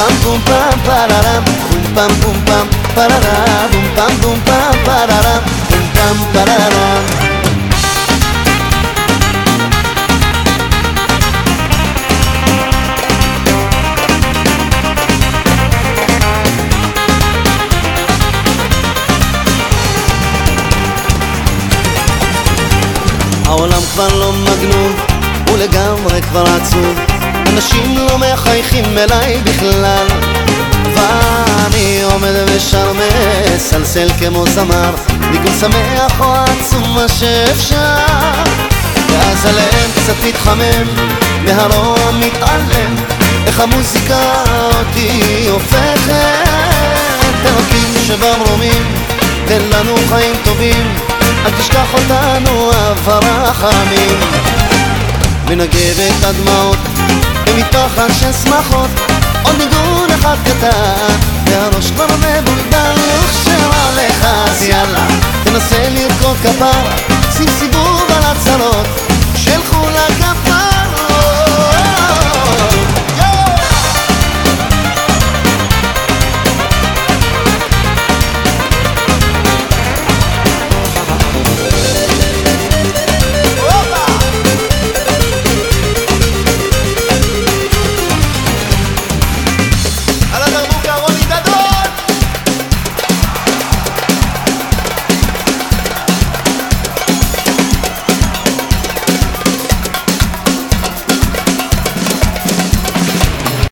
pam bum pam pararam, bum pam pararam, bum pam pararam, bum pam pararam. העולם כבר לא מגנוב, הוא לגמרי כבר עצוב, אנשים לא מחייכים אליי בכלל, ואני עומד ושר מסלסל כמו זמר, ניגון שמח או עצוב מה שאפשר, ואז הלב קצת מתחמם, מהרוע מתעלם, איך המוזיקה אותי הופכת, אלוקים שבמרומים, תן לנו חיים טובים, אל תשכח אותנו אב הרחמים. מנגב את הדמעות במטפחת של שמחות, עוד ניגון אחד קטן והראש כבר מבולבל, וכשרע לך אז יאללה תנסה לרקוד כפרה,